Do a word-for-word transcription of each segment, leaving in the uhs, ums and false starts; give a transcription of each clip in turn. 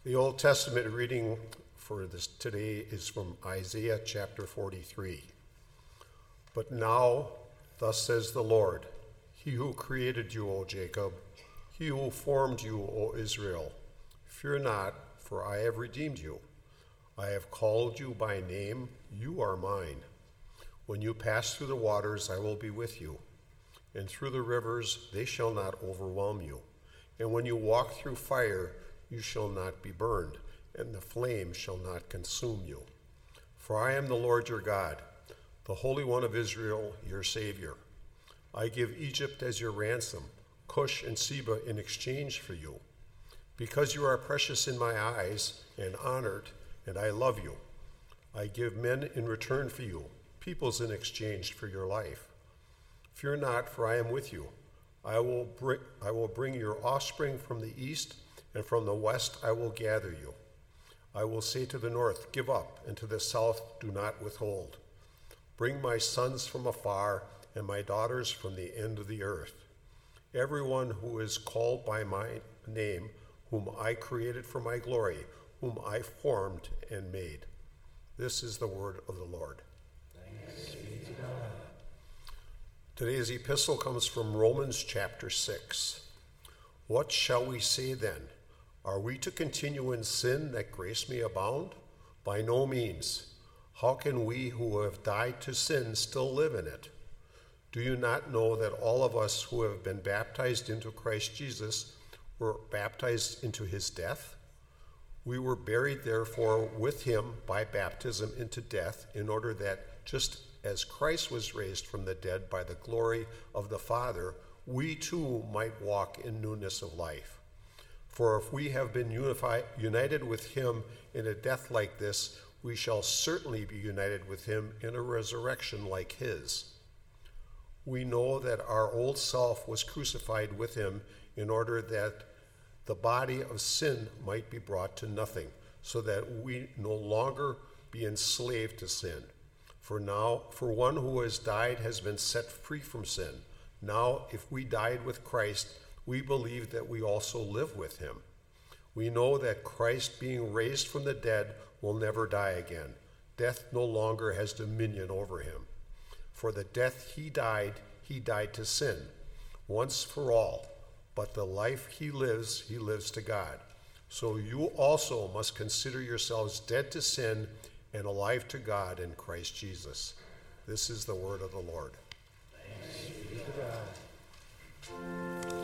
The Old Testament reading for this today is from Isaiah chapter forty-three. But now, thus says the Lord, He who created you, O Jacob, He who formed you, O Israel, fear not, for I have redeemed you. I have called you by name, you are mine. When you pass through the waters, I will be with you, and through the rivers, they shall not overwhelm you. And when you walk through fire, you shall not be burned, and the flame shall not consume you. For I am the Lord your God, the Holy One of Israel, your Savior. I give Egypt as your ransom, Cush and Seba in exchange for you. Because you are precious in my eyes and honored, and I love you, I give men in return for you, peoples in exchange for your life. Fear not, for I am with you. I will bring, I will bring your offspring from the east, and from the west I will gather you. I will say to the north, give up, and to the south, do not withhold. Bring my sons from afar, and my daughters from the end of the earth. Everyone who is called by my name, whom I created for my glory, whom I formed and made. This is the word of the Lord. Thanks be to God. Today's epistle comes from Romans chapter six. What shall we say then? Are we to continue in sin that grace may abound? By no means. How can we who have died to sin still live in it? Do you not know that all of us who have been baptized into Christ Jesus were baptized into his death? We were buried therefore with him by baptism into death, in order that just as Christ was raised from the dead by the glory of the Father, we too might walk in newness of life. For if we have been unified, united with him in a death like this, we shall certainly be united with him in a resurrection like his. We know that our old self was crucified with him in order that the body of sin might be brought to nothing, so that we no longer be enslaved to sin. For now, for one who has died has been set free from sin. Now, if we died with Christ, we believe that we also live with him. We know that Christ, being raised from the dead, will never die again. Death no longer has dominion over him. For the death he died, he died to sin, once for all. But the life he lives, he lives to God. So you also must consider yourselves dead to sin and alive to God in Christ Jesus. This is the word of the Lord. Thanks be to God.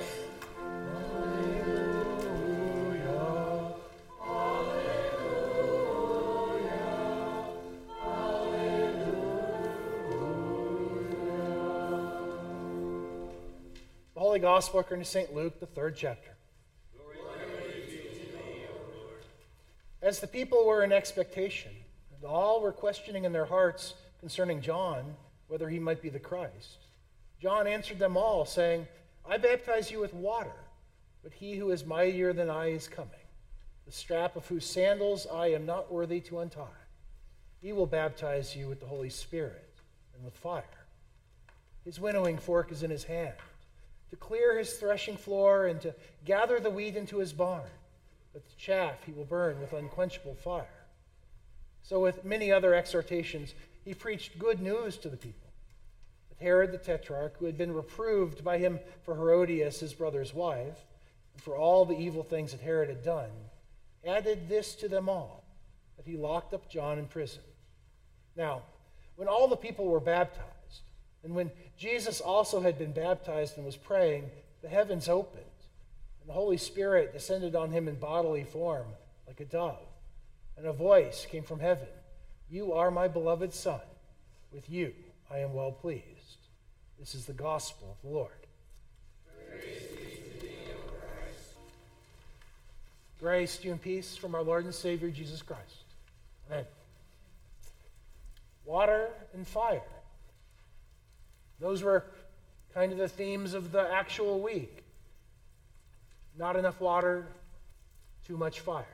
Holy Gospel according to Saint Luke, the third chapter. Glory be to thee, O Lord. As the people were in expectation, and all were questioning in their hearts concerning John, whether he might be the Christ, John answered them all, saying, I baptize you with water, but he who is mightier than I is coming, the strap of whose sandals I am not worthy to untie. He will baptize you with the Holy Spirit and with fire. His winnowing fork is in his hand, to clear his threshing floor and to gather the wheat into his barn, but the chaff he will burn with unquenchable fire. So with many other exhortations, he preached good news to the people. But Herod the Tetrarch, who had been reproved by him for Herodias, his brother's wife, and for all the evil things that Herod had done, added this to them all, that he locked up John in prison. Now, when all the people were baptized, and when Jesus also had been baptized and was praying, the heavens opened, and the Holy Spirit descended on him in bodily form like a dove. And a voice came from heaven, You are my beloved Son. With you I am well pleased. This is the gospel of the Lord. Praise be to thee, O Christ. Grace to you and peace from our Lord and Savior Jesus Christ. Amen. Water and fire. Those were kind of the themes of the actual week. Not enough water, too much fire.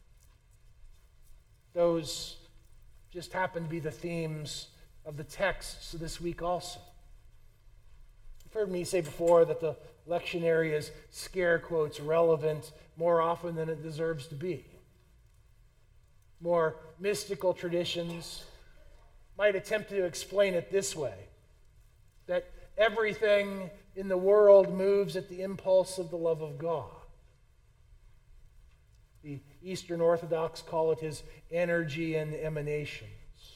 Those just happen to be the themes of the texts this week also. You've heard me say before that the lectionary is scare quotes relevant more often than it deserves to be. more mystical traditions might attempt to explain it this way, that everything in the world moves at the impulse of the love of God. The Eastern Orthodox call it his energy and emanations.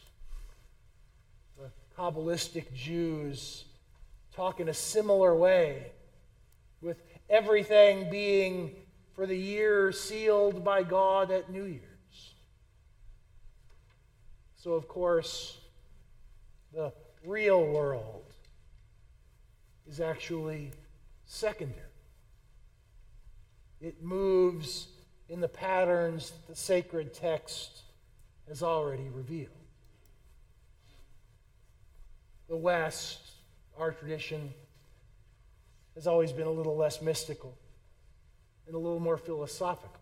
The Kabbalistic Jews talk in a similar way, with everything being for the year sealed by God at New Year's. So, of course, the real world is actually secondary. It moves in the patterns the sacred text has already revealed. The West, our tradition, has always been a little less mystical and a little more philosophical.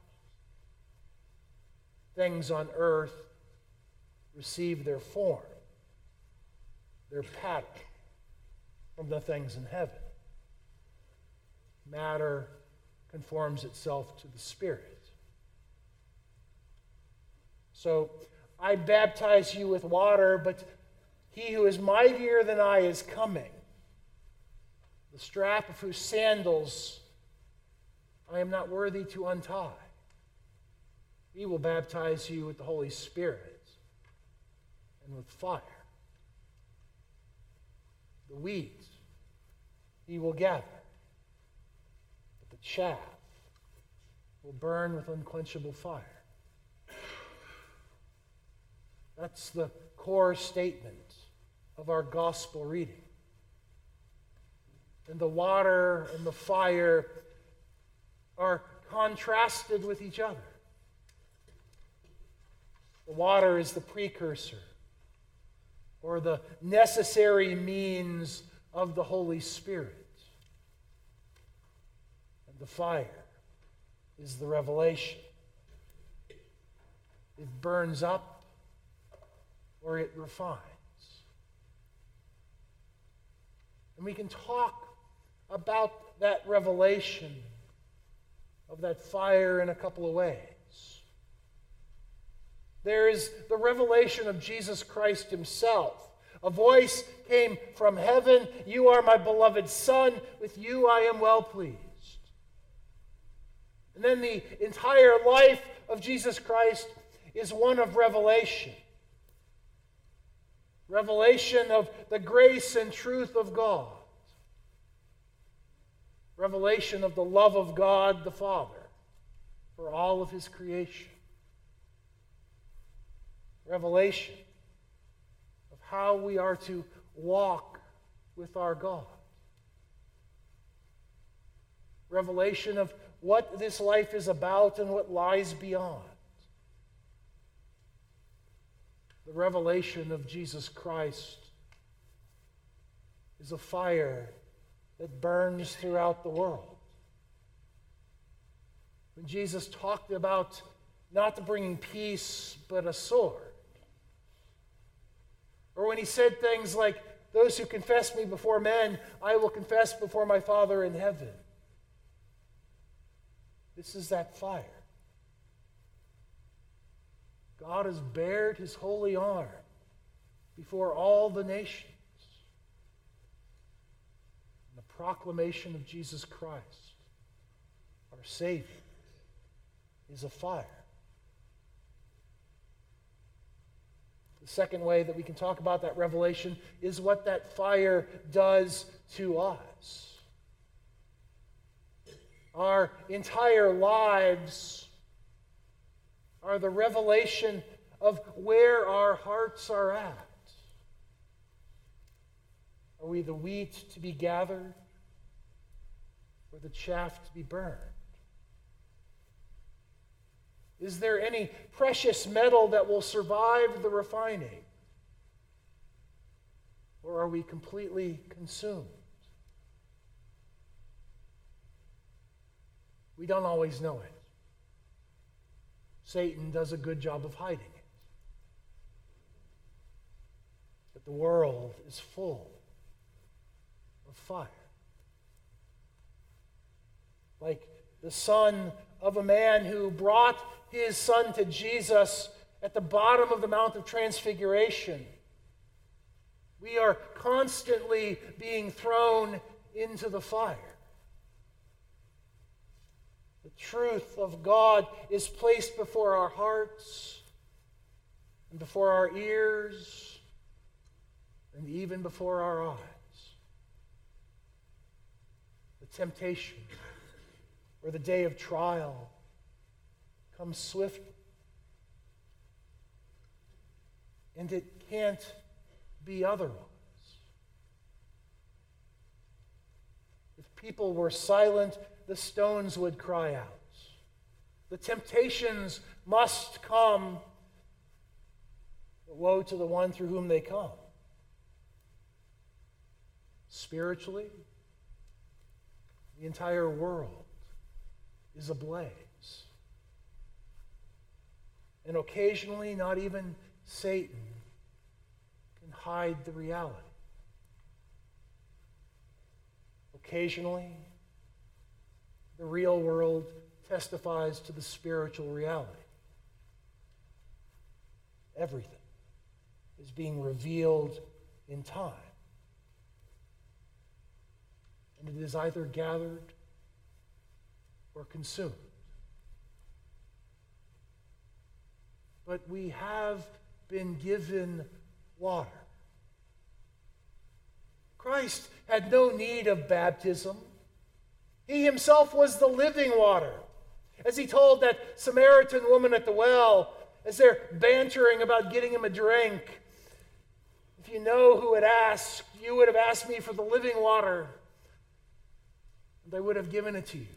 Things on earth receive their form, their pattern, from the things in heaven. Matter conforms itself to the Spirit. So, I baptize you with water, but he who is mightier than I is coming, the strap of whose sandals I am not worthy to untie. He will baptize you with the Holy Spirit and with fire. The wheat he will gather, but the chaff will burn with unquenchable fire. That's the core statement of our gospel reading. And the water and the fire are contrasted with each other. The water is the precursor, or the necessary means of the Holy Spirit. And the fire is the revelation. It burns up or it refines. And we can talk about that revelation of that fire in a couple of ways. There is the revelation of Jesus Christ himself. A voice came from heaven, "You are my beloved Son, with you I am well pleased." And then the entire life of Jesus Christ is one of revelation. Revelation of the grace and truth of God. Revelation of the love of God the Father for all of his creation. Revelation of how we are to walk with our God. Revelation of what this life is about and what lies beyond. The revelation of Jesus Christ is a fire that burns throughout the world. When Jesus talked about not bringing peace, but a sword, or when he said things like, "Those who confess me before men, I will confess before my Father in heaven." This is that fire. God has bared his holy arm before all the nations. And the proclamation of Jesus Christ, our Savior, is a fire. The second way that we can talk about that revelation is what that fire does to us. Our entire lives are the revelation of where our hearts are at. Are we the wheat to be gathered, or the chaff to be burned? Is there any precious metal that will survive the refining? Or are we completely consumed? We don't always know it. Satan does a good job of hiding it. But the world is full of fire. Like the son of a man who brought his son to Jesus at the bottom of the Mount of Transfiguration, we are constantly being thrown into the fire. The truth of God is placed before our hearts and before our ears and even before our eyes. The temptation or the day of trial comes swiftly. And it can't be otherwise. If people were silent, the stones would cry out. The temptations must come, but woe to the one through whom they come. Spiritually, the entire world is ablaze. And occasionally, not even Satan can hide the reality. Occasionally, the real world testifies to the spiritual reality. Everything is being revealed in time. And it is either gathered or consumed. But we have been given water. Christ had no need of baptism. He himself was the living water. As he told that Samaritan woman at the well, as they're bantering about getting him a drink, if you know who had asked, you would have asked me for the living water, and I would have given it to you.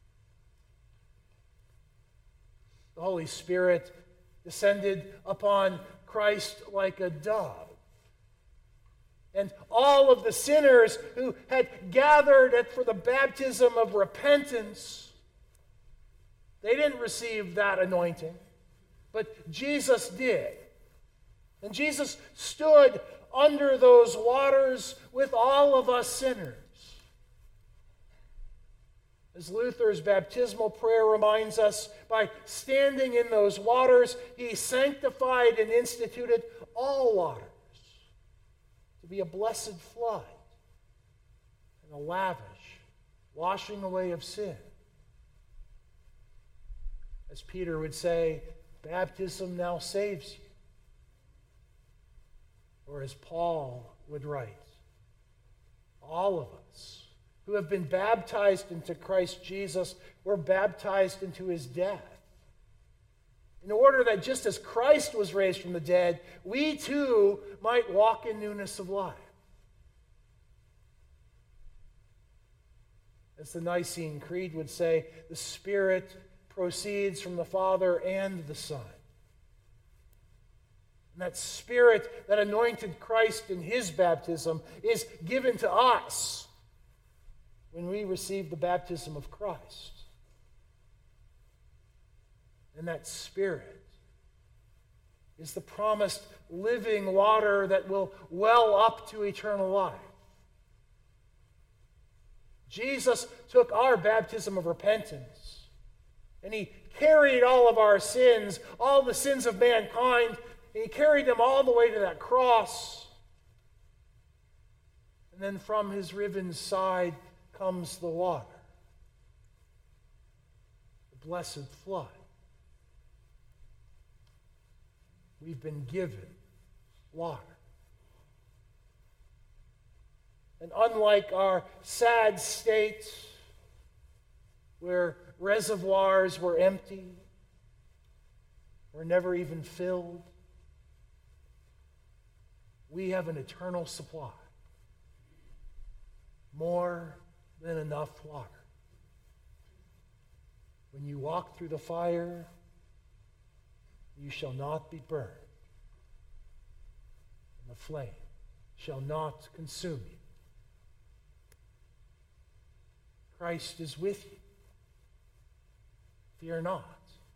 The Holy Spirit descended upon Christ like a dove. And all of the sinners who had gathered at, for the baptism of repentance, they didn't receive that anointing, but Jesus did. And Jesus stood under those waters with all of us sinners. As Luther's baptismal prayer reminds us, by standing in those waters, he sanctified and instituted all waters to be a blessed flood and a lavish washing away of sin. As Peter would say, baptism now saves you. Or as Paul would write, all of us who have been baptized into Christ Jesus were baptized into his death, in order that just as Christ was raised from the dead, we too might walk in newness of life. As the Nicene Creed would say, the Spirit proceeds from the Father and the Son. And that Spirit that anointed Christ in his baptism is given to us when we receive the baptism of Christ. And that Spirit is the promised living water that will well up to eternal life. Jesus took our baptism of repentance, and he carried all of our sins, all the sins of mankind, and he carried them all the way to that cross. And then from his riven side comes the water, the blessed flood. We've been given water. And unlike our sad state, where reservoirs were empty, were never even filled, we have an eternal supply. More than enough water. When you walk through the fire, you shall not be burned, and the flame shall not consume you. Christ is with you. Fear not,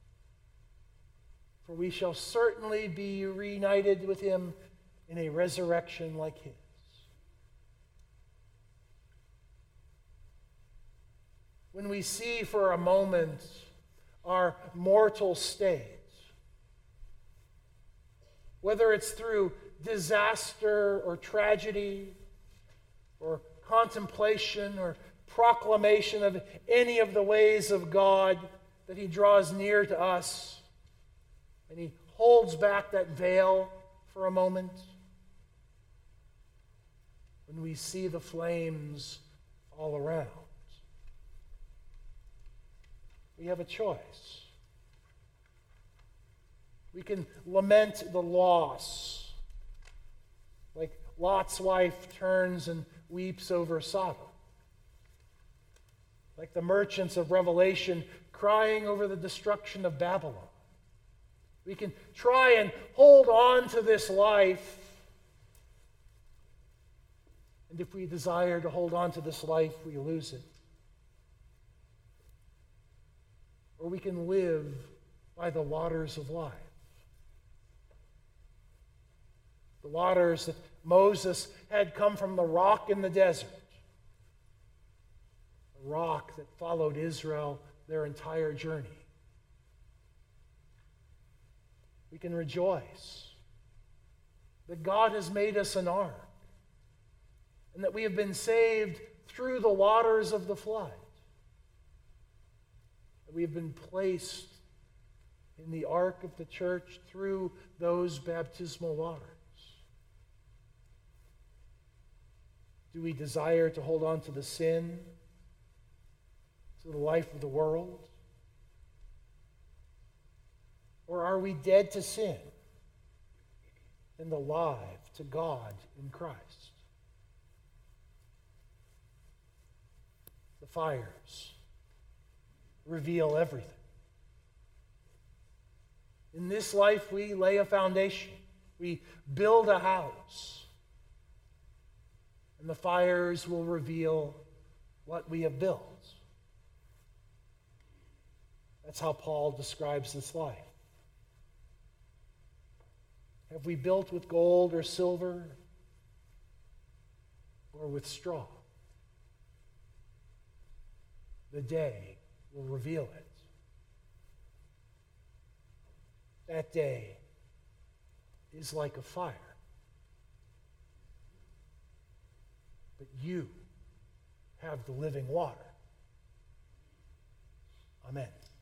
for we shall certainly be reunited with him in a resurrection like his. When we see for a moment our mortal state, whether it's through disaster or tragedy or contemplation or proclamation of any of the ways of God, that he draws near to us and he holds back that veil for a moment. When we see the flames all around, we have a choice. We can lament the loss, like Lot's wife turns and weeps over Sodom, like the merchants of Revelation crying over the destruction of Babylon. We can try and hold on to this life, and if we desire to hold on to this life, we lose it. Or we can live by the waters of life. The waters that Moses had come from the rock in the desert. The rock that followed Israel their entire journey. We can rejoice that God has made us an ark and that we have been saved through the waters of the flood. That we have been placed in the ark of the church through those baptismal waters. Do we desire to hold on to the sin, to the life of the world? Or are we dead to sin and alive to God in Christ? The fires reveal everything. In this life, we lay a foundation. We build a house. And the fires will reveal what we have built. That's how Paul describes this life. Have we built with gold or silver or with straw? The day will reveal it. That day is like a fire. But you have the living water. Amen.